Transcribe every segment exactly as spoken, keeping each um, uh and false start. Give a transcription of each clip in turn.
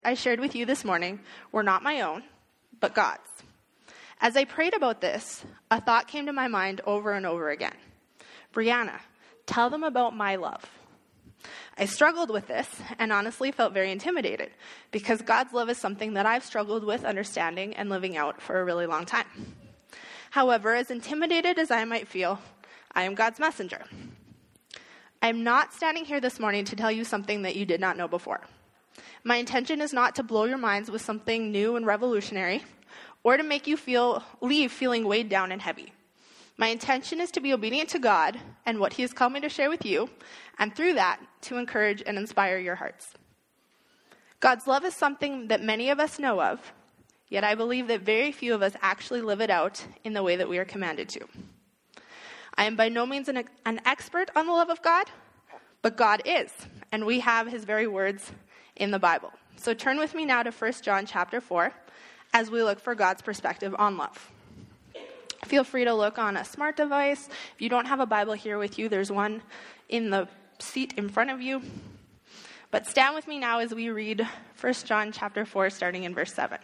I shared with you this morning were not my own, but God's. As I prayed about this, a thought came to my mind over and over again. Brianna, tell them about my love. I struggled with this and honestly felt very intimidated because God's love is something that I've struggled with understanding and living out for a really long time. However, as intimidated as I might feel, I am God's messenger. I am not standing here this morning to tell you something that you did not know before. My intention is not to blow your minds with something new and revolutionary or to make you feel leave feeling weighed down and heavy. My intention is to be obedient to God and what he has called me to share with you, and through that, to encourage and inspire your hearts. God's love is something that many of us know of, yet I believe that very few of us actually live it out in the way that we are commanded to. I am by no means an, an expert on the love of God, but God is, and we have his very words in the Bible. So turn with me now to First John chapter four as we look for God's perspective on love. Feel free to look on a smart device. If you don't have a Bible here with you, there's one in the seat in front of you. But stand with me now as we read First John chapter four, starting in verse seven.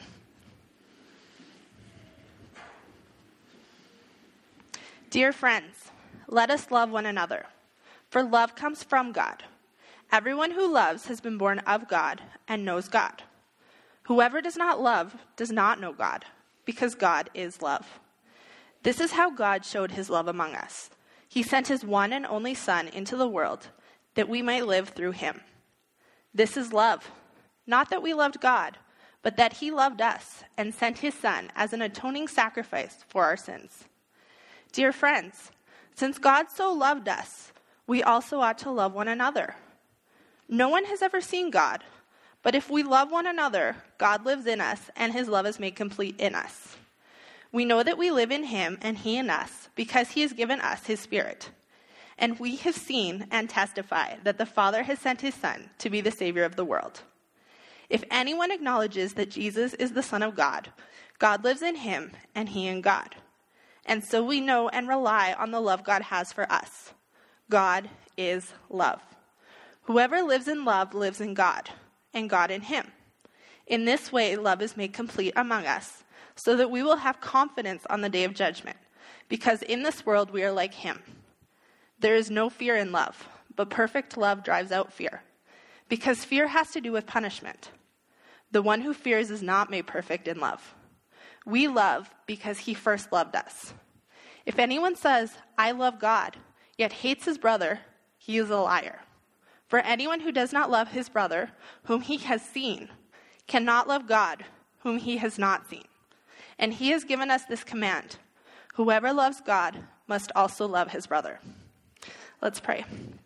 Dear friends, let us love one another, for love comes from God. Everyone who loves has been born of God and knows God. Whoever does not love does not know God, because God is love. This is how God showed his love among us. He sent his one and only Son into the world that we might live through him. This is love, not that we loved God, but that he loved us and sent his Son as an atoning sacrifice for our sins. Dear friends, since God so loved us, we also ought to love one another. No one has ever seen God, but if we love one another, God lives in us and his love is made complete in us. We know that we live in him and he in us because he has given us his Spirit. And we have seen and testify that the Father has sent his Son to be the Savior of the world. If anyone acknowledges that Jesus is the Son of God, God lives in him and he in God. And so we know and rely on the love God has for us. God is love. Whoever lives in love lives in God, and God in him. In this way, love is made complete among us, so that we will have confidence on the day of judgment, because in this world we are like him. There is no fear in love, but perfect love drives out fear, because fear has to do with punishment. The one who fears is not made perfect in love. We love because he first loved us. If anyone says, I love God, yet hates his brother, he is a liar. For anyone who does not love his brother, whom he has seen, cannot love God, whom he has not seen. And he has given us this command: whoever loves God must also love his brother. Let's pray.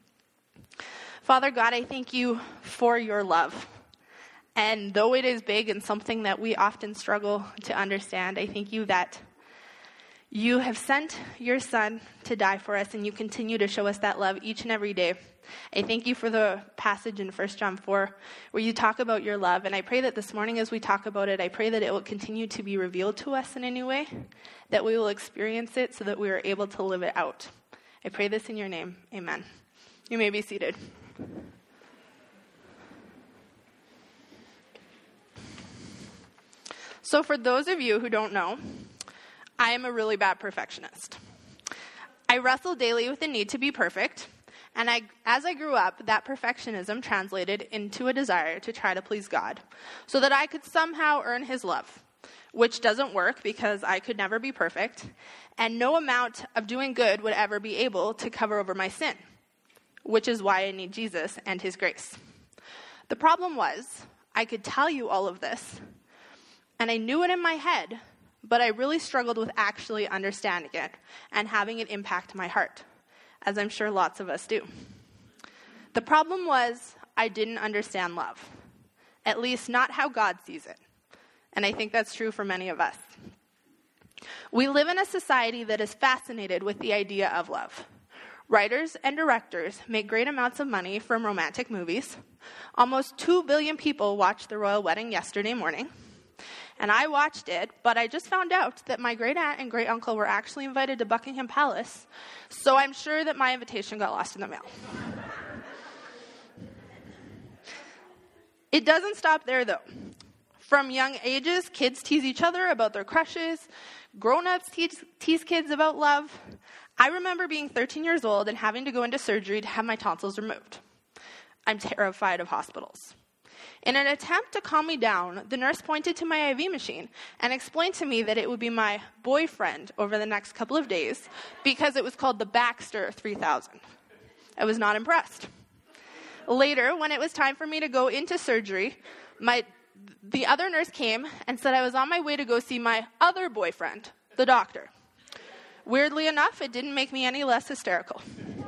Father God, I thank you for your love. And though it is big and something that we often struggle to understand, I thank you that you have sent your Son to die for us, and you continue to show us that love each and every day. I thank you for the passage in First John four where you talk about your love, and I pray that this morning as we talk about it, I pray that it will continue to be revealed to us in a new way, that we will experience it so that we are able to live it out. I pray this in your name. Amen. You may be seated. So for those of you who don't know, I am a really bad perfectionist. I wrestle daily with the need to be perfect, and I, as I grew up, that perfectionism translated into a desire to try to please God so that I could somehow earn his love, which doesn't work because I could never be perfect, and no amount of doing good would ever be able to cover over my sin, which is why I need Jesus and his grace. The problem was, I could tell you all of this, and I knew it in my head, but I really struggled with actually understanding it and having it impact my heart, as I'm sure lots of us do. The problem was I didn't understand love, at least not how God sees it. And I think that's true for many of us. We live in a society that is fascinated with the idea of love. Writers and directors make great amounts of money from romantic movies. Almost two billion people watched the royal wedding yesterday morning. And I watched it, but I just found out that my great-aunt and great-uncle were actually invited to Buckingham Palace, so I'm sure that my invitation got lost in the mail. It doesn't stop there, though. From young ages, kids tease each other about their crushes. Grown-ups tease, tease kids about love. I remember being thirteen years old and having to go into surgery to have my tonsils removed. I'm terrified of hospitals. In an attempt to calm me down, the nurse pointed to my I V machine and explained to me that it would be my boyfriend over the next couple of days because it was called the Baxter three thousand. I was not impressed. Later, when it was time for me to go into surgery, my the other nurse came and said I was on my way to go see my other boyfriend, the doctor. Weirdly enough, it didn't make me any less hysterical.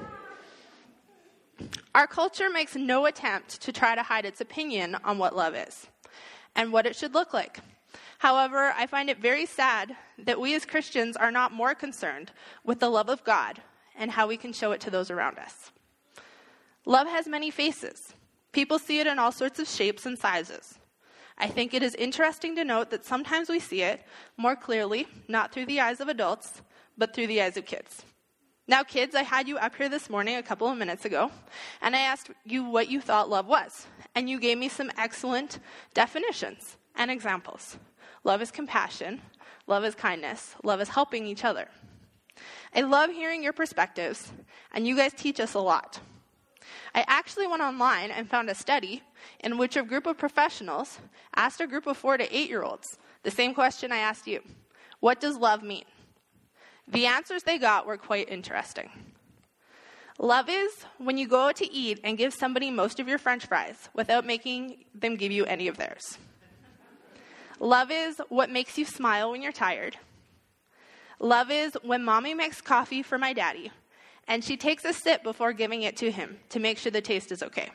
Our culture makes no attempt to try to hide its opinion on what love is and what it should look like. However, I find it very sad that we as Christians are not more concerned with the love of God and how we can show it to those around us. Love has many faces. People see it in all sorts of shapes and sizes. I think it is interesting to note that sometimes we see it more clearly, not through the eyes of adults, but through the eyes of kids. Now, kids, I had you up here this morning a couple of minutes ago, and I asked you what you thought love was, and you gave me some excellent definitions and examples. Love is compassion. Love is kindness. Love is helping each other. I love hearing your perspectives, and you guys teach us a lot. I actually went online and found a study in which a group of professionals asked a group of four to eight-year-olds the same question I asked you. What does love mean? The answers they got were quite interesting. Love is when you go out to eat and give somebody most of your French fries without making them give you any of theirs. Love is what makes you smile when you're tired. Love is when mommy makes coffee for my daddy, and she takes a sip before giving it to him to make sure the taste is okay.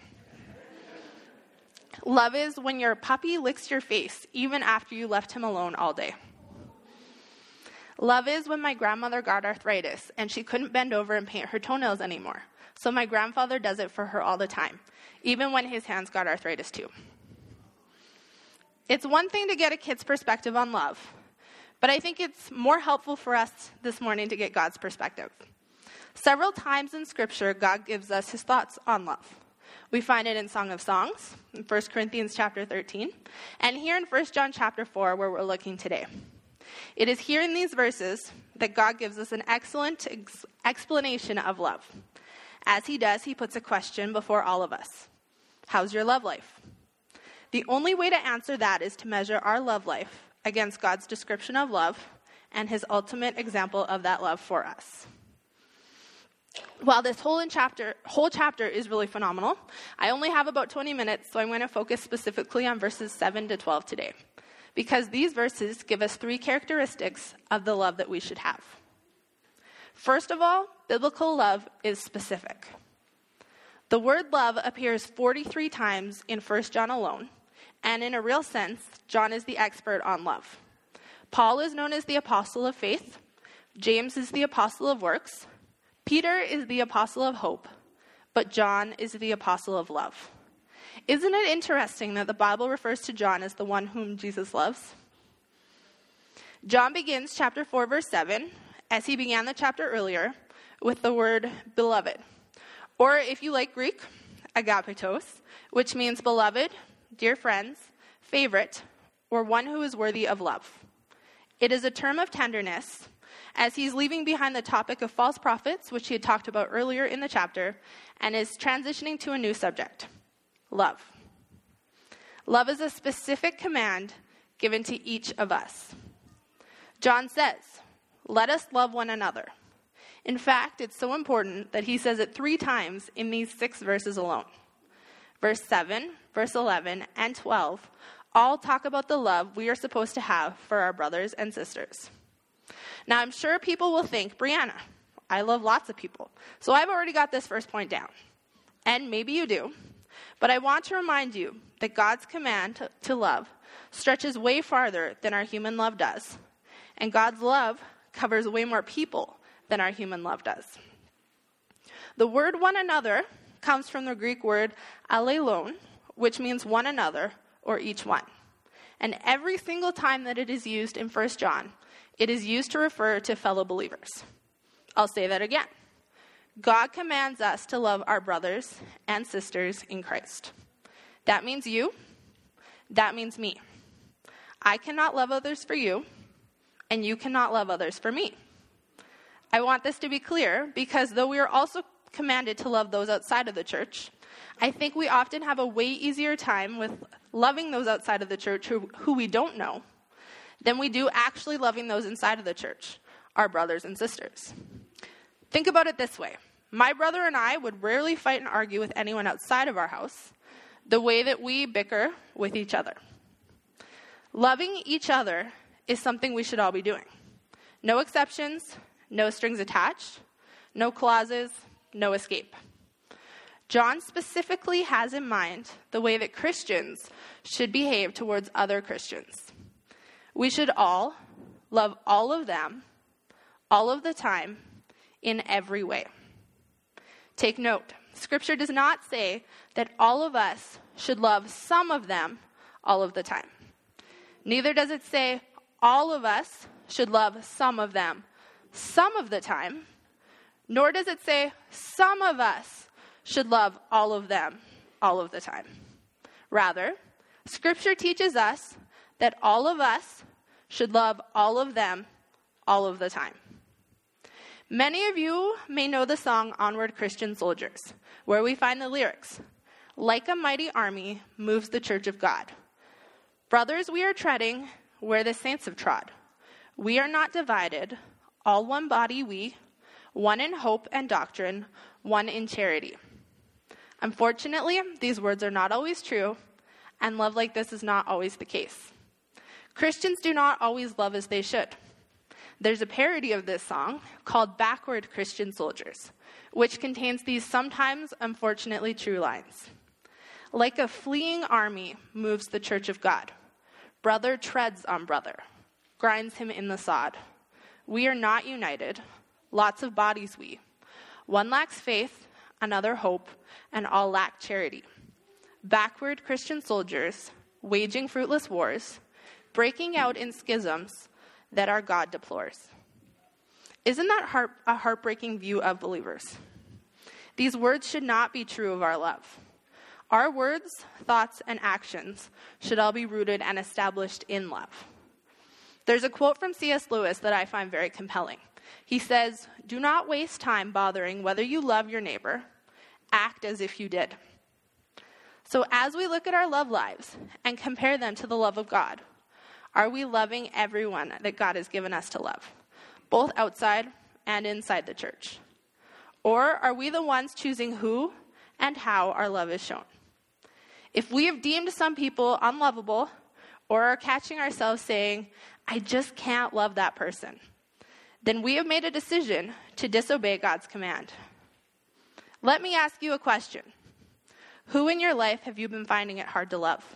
Love is when your puppy licks your face even after you left him alone all day. Love is when my grandmother got arthritis and she couldn't bend over and paint her toenails anymore. So my grandfather does it for her all the time, even when his hands got arthritis too. It's one thing to get a kid's perspective on love, but I think it's more helpful for us this morning to get God's perspective. Several times in Scripture, God gives us his thoughts on love. We find it in Song of Songs, in First Corinthians chapter thirteen, and here in First John chapter four, where we're looking today. It is here in these verses that God gives us an excellent ex- explanation of love. As he does, he puts a question before all of us. How's your love life? The only way to answer that is to measure our love life against God's description of love and his ultimate example of that love for us. While this whole in chapter, whole chapter is really phenomenal, I only have about twenty minutes, so I'm going to focus specifically on verses seven to twelve today, because these verses give us three characteristics of the love that we should have. First of all, biblical love is specific. The word love appears forty-three times in First John alone, and in a real sense, John is the expert on love. Paul is known as the apostle of faith. James is the apostle of works. Peter is the apostle of hope, but John is the apostle of love. Isn't it interesting that the Bible refers to John as the one whom Jesus loves? John begins chapter four, verse seven, as he began the chapter earlier, with the word beloved. Or if you like Greek, agapetos, which means beloved, dear friends, favorite, or one who is worthy of love. It is a term of tenderness, as he's leaving behind the topic of false prophets, which he had talked about earlier in the chapter, and is transitioning to a new subject, love. Love is a specific command given to each of us. John says, let us love one another. In fact, it's so important that he says it three times in these six verses alone. Verse seven, verse eleven, and twelve all talk about the love we are supposed to have for our brothers and sisters. Now, I'm sure people will think, Brianna, I love lots of people, so I've already got this first point down. And maybe you do, but I want to remind you that God's command to, to love stretches way farther than our human love does, and God's love covers way more people than our human love does. The word one another comes from the Greek word allelon, which means one another or each one. And every single time that it is used in First John, it is used to refer to fellow believers. I'll say that again. God commands us to love our brothers and sisters in Christ. That means you, That means me. I cannot love others for you, and you cannot love others for me. I want this to be clear because though we are also commanded to love those outside of the church, I think we often have a way easier time with loving those outside of the church who, who we don't know than we do actually loving those inside of the church, our brothers and sisters. Think about it this way. My brother and I would rarely fight and argue with anyone outside of our house the way that we bicker with each other. Loving each other is something we should all be doing. No exceptions, no strings attached, no clauses, no escape. John specifically has in mind the way that Christians should behave towards other Christians. We should all love all of them, all of the time, in every way. Take note, Scripture does not say that all of us should love some of them all of the time. Neither does it say all of us should love some of them some of the time, nor does it say some of us should love all of them all of the time. Rather, Scripture teaches us that all of us should love all of them all of the time. Many of you may know the song Onward Christian Soldiers, where we find the lyrics, "Like a mighty army moves the church of God. Brothers, we are treading where the saints have trod. We are not divided, all one body we, one in hope and doctrine, one in charity." Unfortunately, these words are not always true, and love like this is not always the case. Christians do not always love as they should. There's a parody of this song called Backward Christian Soldiers, which contains these sometimes unfortunately true lines. Like a fleeing army moves the church of God. Brother treads on brother, grinds him in the sod. We are not united, lots of bodies we. One lacks faith, another hope, and all lack charity. Backward Christian soldiers, waging fruitless wars, breaking out in schisms that our God deplores. Isn't that heart, a heartbreaking view of believers? These words should not be true of our love. Our words, thoughts, and actions should all be rooted and established in love. There's a quote from C S Lewis that I find very compelling. He says, "Do not waste time bothering whether you love your neighbor. Act as if you did." So as we look at our love lives and compare them to the love of God, are we loving everyone that God has given us to love, both outside and inside the church? Or are we the ones choosing who and how our love is shown? If we have deemed some people unlovable or are catching ourselves saying, "I just can't love that person," then we have made a decision to disobey God's command. Let me ask you a question. Who in your life have you been finding it hard to love?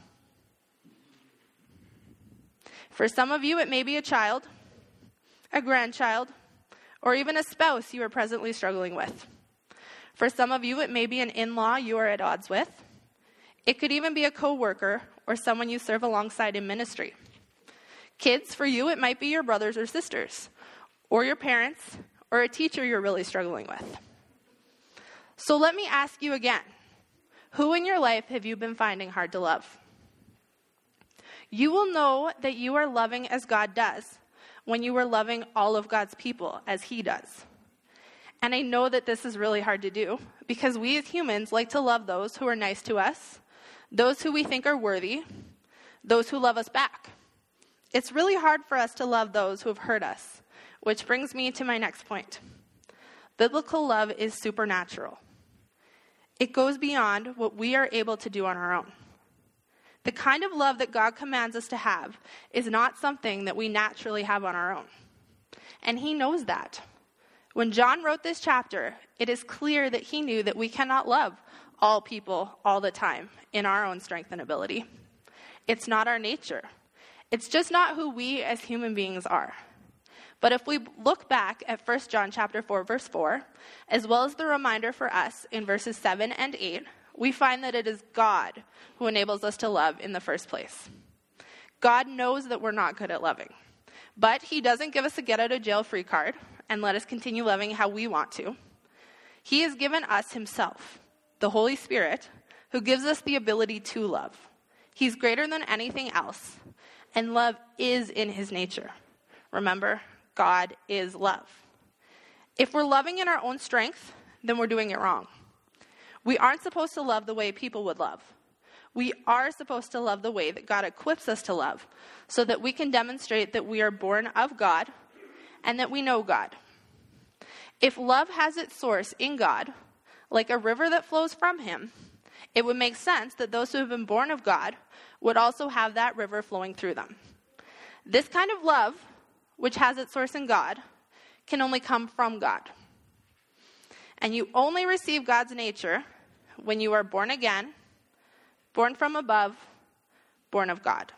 For some of you, it may be a child, a grandchild, or even a spouse you are presently struggling with. For some of you, it may be an in-law you are at odds with. It could even be a coworker or someone you serve alongside in ministry. Kids, for you, it might be your brothers or sisters, or your parents, or a teacher you're really struggling with. So let me ask you again, who in your life have you been finding hard to love? You will know that you are loving as God does when you are loving all of God's people as He does. And I know that this is really hard to do because we as humans like to love those who are nice to us, those who we think are worthy, those who love us back. It's really hard for us to love those who have hurt us, which brings me to my next point. Biblical love is supernatural. It goes beyond what we are able to do on our own. The kind of love that God commands us to have is not something that we naturally have on our own. And He knows that. When John wrote this chapter, it is clear that he knew that we cannot love all people all the time in our own strength and ability. It's not our nature. It's just not who we as human beings are. But if we look back at First John chapter four, verse four, as well as the reminder for us in verses seven and eight, we find that it is God who enables us to love in the first place. God knows that we're not good at loving, but He doesn't give us a get-out-of-jail-free card and let us continue loving how we want to. He has given us Himself, the Holy Spirit, who gives us the ability to love. He's greater than anything else, and love is in his nature. Remember, God is love. If we're loving in our own strength, then we're doing it wrong. We aren't supposed to love the way people would love. We are supposed to love the way that God equips us to love, so that we can demonstrate that we are born of God and that we know God. If love has its source in God, like a river that flows from him, it would make sense that those who have been born of God would also have that river flowing through them. This kind of love, which has its source in God, can only come from God. And you only receive God's nature when you are born again, born from above, born of God.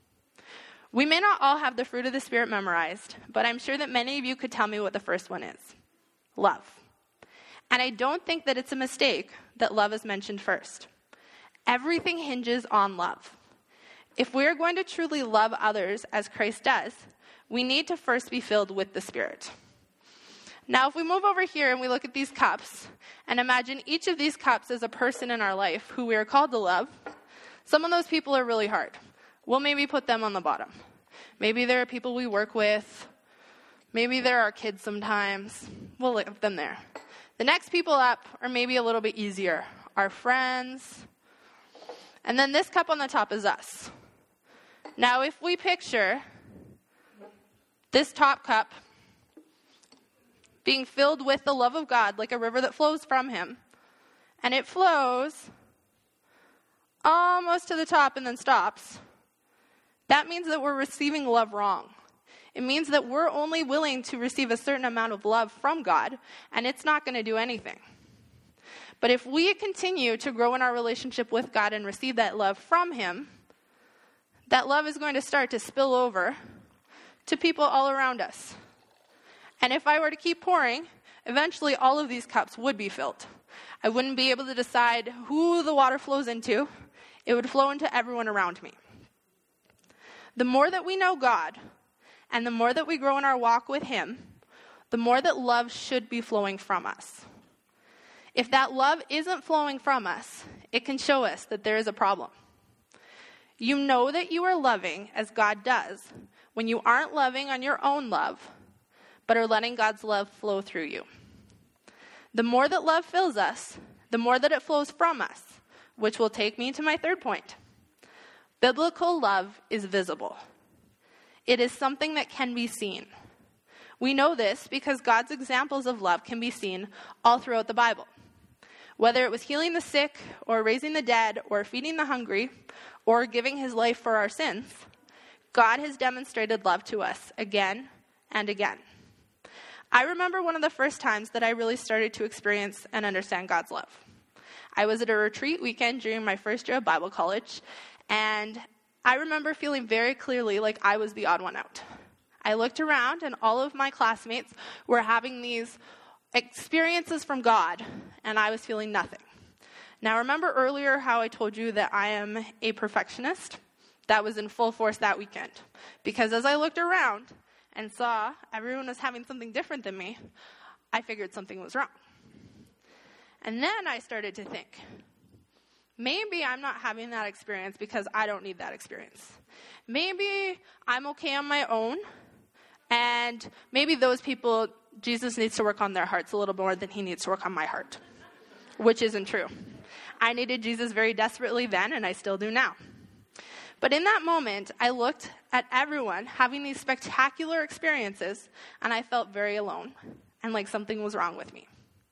We may not all have the fruit of the Spirit memorized, but I'm sure that many of you could tell me what the first one is. Love. And I don't think that it's a mistake that love is mentioned first. Everything hinges on love. If we are going to truly love others as Christ does, we need to first be filled with the Spirit. Now, if we move over here and we look at these cups, and imagine each of these cups as a person in our life who we are called to love, some of those people are really hard. We'll maybe put them on the bottom. Maybe there are people we work with. Maybe there are kids sometimes. We'll leave them there. The next people up are maybe a little bit easier. Our friends. And then this cup on the top is us. Now, if we picture this top cup being filled with the love of God, like a river that flows from him, and it flows almost to the top and then stops, that means that we're receiving love wrong. It means that we're only willing to receive a certain amount of love from God, and it's not going to do anything. But if we continue to grow in our relationship with God and receive that love from him, that love is going to start to spill over to people all around us. And if I were to keep pouring, eventually all of these cups would be filled. I wouldn't be able to decide who the water flows into. It would flow into everyone around me. The more that we know God, and the more that we grow in our walk with him, the more that love should be flowing from us. If that love isn't flowing from us, it can show us that there is a problem. You know that you are loving as God does when you aren't loving on your own love, but are letting God's love flow through you. The more that love fills us, the more that it flows from us, which will take me to my third point. Biblical love is visible. It is something that can be seen. We know this because God's examples of love can be seen all throughout the Bible. Whether it was healing the sick, or raising the dead, or feeding the hungry, or giving his life for our sins, God has demonstrated love to us again and again. I remember one of the first times that I really started to experience and understand God's love. I was at a retreat weekend during my first year of Bible college, and I remember feeling very clearly like I was the odd one out. I looked around, and all of my classmates were having these experiences from God, and I was feeling nothing. Now, remember earlier how I told you that I am a perfectionist? That was in full force that weekend. Because as I looked around and saw everyone was having something different than me, I figured something was wrong. And then I started to think, maybe I'm not having that experience because I don't need that experience. Maybe I'm okay on my own, and maybe those people, Jesus needs to work on their hearts a little more than he needs to work on my heart, which isn't true. I needed Jesus very desperately then, and I still do now. But in that moment, I looked at everyone having these spectacular experiences, and I felt very alone and like something was wrong with me.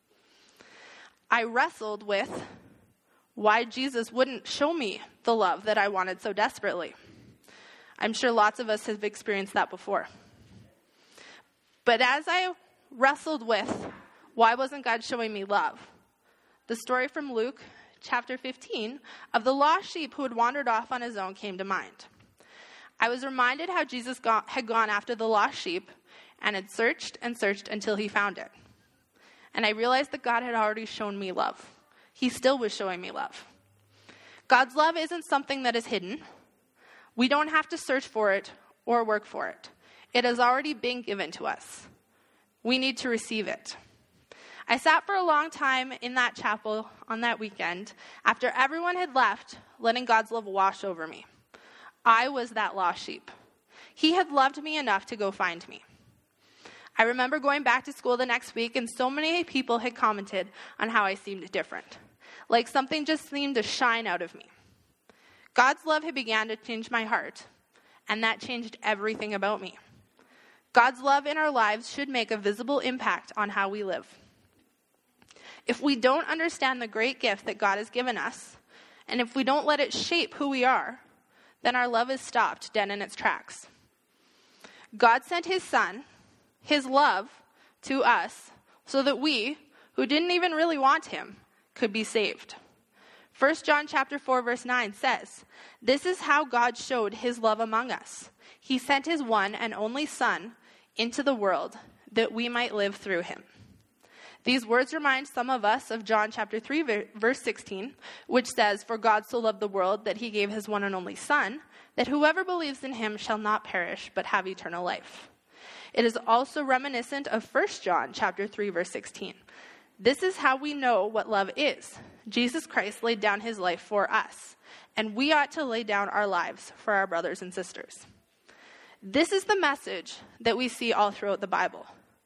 I wrestled with why Jesus wouldn't show me the love that I wanted so desperately. I'm sure lots of us have experienced that before. But as I wrestled with why wasn't God showing me love, the story from Luke chapter fifteen of the lost sheep who had wandered off on his own came to mind. I was reminded how Jesus got, had gone after the lost sheep and had searched and searched until he found it. And I realized that God had already shown me love. He still was showing me love. God's love isn't something that is hidden. We don't have to search for it or work for it. It has already been given to us. We need to receive it. I sat for a long time in that chapel on that weekend after everyone had left, letting God's love wash over me. I was that lost sheep. He had loved me enough to go find me. I remember going back to school the next week, and so many people had commented on how I seemed different, like something just seemed to shine out of me. God's love had begun to change my heart, and that changed everything about me. God's love in our lives should make a visible impact on how we live. If we don't understand the great gift that God has given us, and if we don't let it shape who we are, then our love is stopped dead in its tracks. God sent his son, his love, to us so that we, who didn't even really want him, could be saved. First John chapter four verse nine says, "This is how God showed his love among us. He sent his one and only Son into the world that we might live through him." These words remind some of us of John chapter three verse sixteen, which says, "For God so loved the world that he gave his one and only Son, that whoever believes in him shall not perish but have eternal life." It is also reminiscent of First John chapter three verse sixteen. "This is how we know what love is. Jesus Christ laid down his life for us, and we ought to lay down our lives for our brothers and sisters." This is the message that we see all throughout the Bible.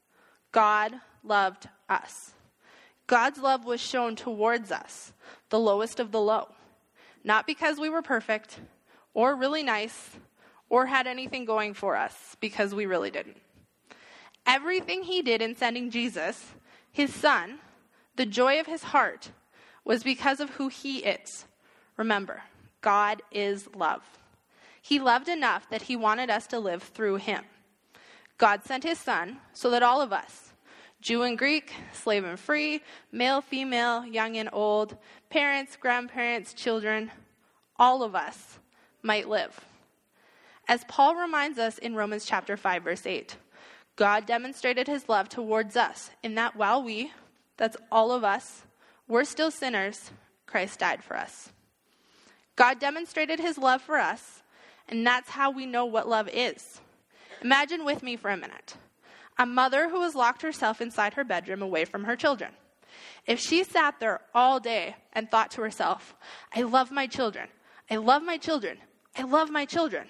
God loved us. God's love was shown towards us, the lowest of the low, not because we were perfect or really nice or had anything going for us, because we really didn't. Everything he did in sending Jesus, his son, the joy of his heart, was because of who he is. Remember, God is love. He loved enough that he wanted us to live through him. God sent his son so that all of us, Jew and Greek, slave and free, male, female, young and old, parents, grandparents, children, all of us might live. As Paul reminds us in Romans chapter five, verse eight, God demonstrated his love towards us in that while we, that's all of us, were still sinners, Christ died for us. God demonstrated his love for us, and that's how we know what love is. Imagine with me for a minute. A mother who has locked herself inside her bedroom away from her children. If she sat there all day and thought to herself, "I love my children, I love my children, I love my children,"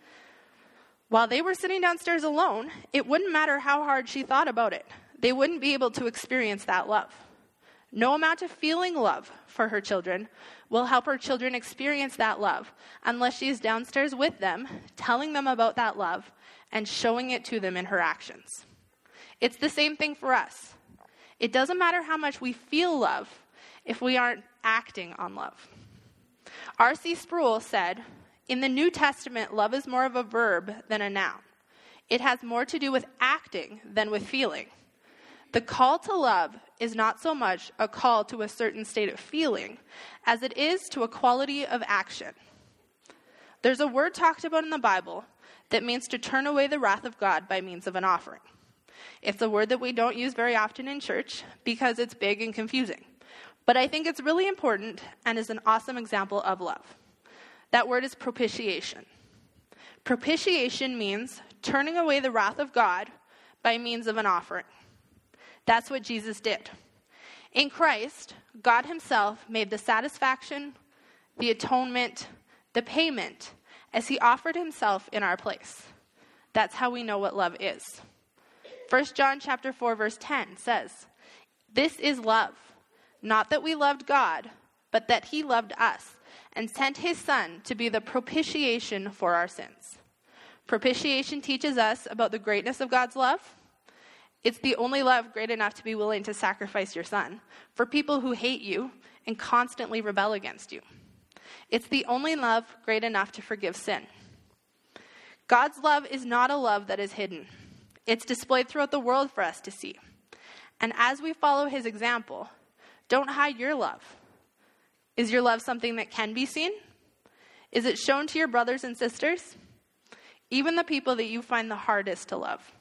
while they were sitting downstairs alone, it wouldn't matter how hard she thought about it. They wouldn't be able to experience that love. No amount of feeling love for her children will help her children experience that love unless she is downstairs with them, telling them about that love and showing it to them in her actions. It's the same thing for us. It doesn't matter how much we feel love if we aren't acting on love. R C Sproul said, "In the New Testament, love is more of a verb than a noun. It has more to do with acting than with feeling. The call to love is not so much a call to a certain state of feeling as it is to a quality of action." There's a word talked about in the Bible that means to turn away the wrath of God by means of an offering. It's a word that we don't use very often in church because it's big and confusing. But I think it's really important and is an awesome example of love. That word is propitiation. Propitiation means turning away the wrath of God by means of an offering. That's what Jesus did. In Christ, God himself made the satisfaction, the atonement, the payment, as he offered himself in our place. That's how we know what love is. First John chapter four, verse ten says, "This is love, not that we loved God, but that he loved us and sent his Son to be the propitiation for our sins." Propitiation teaches us about the greatness of God's love. It's the only love great enough to be willing to sacrifice your son for people who hate you and constantly rebel against you. It's the only love great enough to forgive sin. God's love is not a love that is hidden. It's displayed throughout the world for us to see. And as we follow his example, don't hide your love. Is your love something that can be seen? Is it shown to your brothers and sisters? Even the people that you find the hardest to love.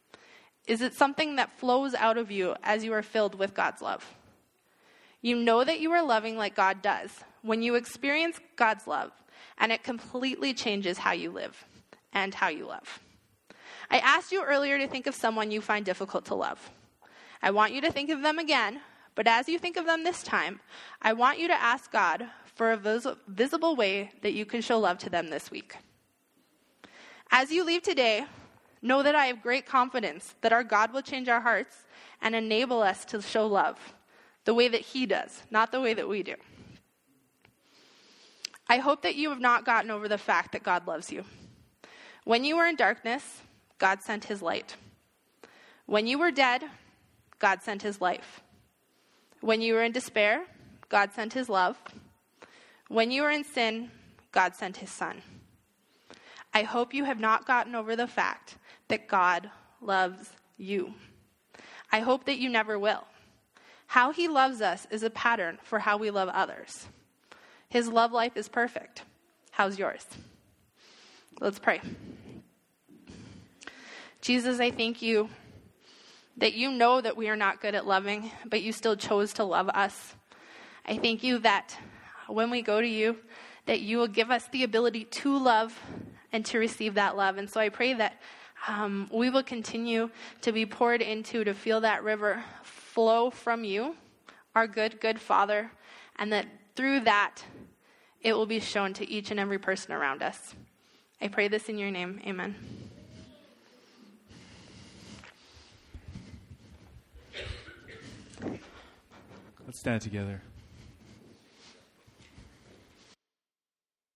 Is it something that flows out of you as you are filled with God's love? You know that you are loving like God does when you experience God's love, and it completely changes how you live and how you love. I asked you earlier to think of someone you find difficult to love. I want you to think of them again, but as you think of them this time, I want you to ask God for a vis- visible way that you can show love to them this week. As you leave today, know that I have great confidence that our God will change our hearts and enable us to show love the way that he does, not the way that we do. I hope that you have not gotten over the fact that God loves you. When you were in darkness, God sent his light. When you were dead, God sent his life. When you were in despair, God sent his love. When you were in sin, God sent his son. I hope you have not gotten over the fact that God loves you. I hope that you never will. How he loves us is a pattern for how we love others. His love life is perfect. How's yours? Let's pray. Jesus, I thank you that you know that we are not good at loving, but you still chose to love us. I thank you that when we go to you, that you will give us the ability to love and to receive that love. And so I pray that um, we will continue to be poured into, to feel that river flow from you, our good, good Father, and that through that, it will be shown to each and every person around us. I pray this in your name. Amen. Let's stand together.